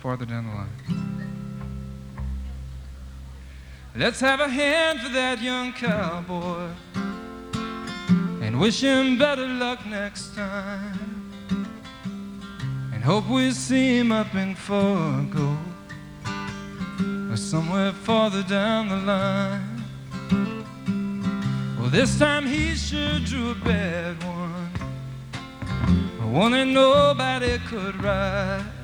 farther down the line. Let's have a hand for that young cowboy and wish him better luck next time, and hope we see him up in Fargo or somewhere farther down the line. Well, this time he sure drew a bad one, one that nobody could ride.